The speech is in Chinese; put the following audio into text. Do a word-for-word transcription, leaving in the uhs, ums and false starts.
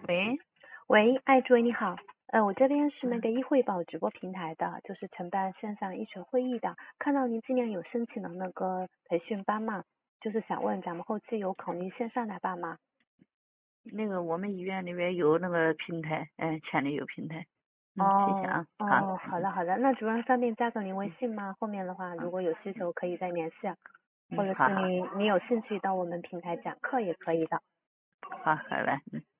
喂喂，哎，诸位你好，呃，我这边是那个易汇宝直播平台的，就是承办线上医学会议的。看到您今年有申请了那个培训班嘛，就是想问咱们后期有考虑线上来办吗？ 那个我们医院里边有那个平台，嗯，签的有平台。嗯，谢谢哦啊。好。 哦，好的好的，那主任方便加个您微信吗？后面的话嗯如果有需求可以再联系，或嗯， 者是好好你你有兴趣到我们平台讲课也可以的。 好，好嘞。嗯。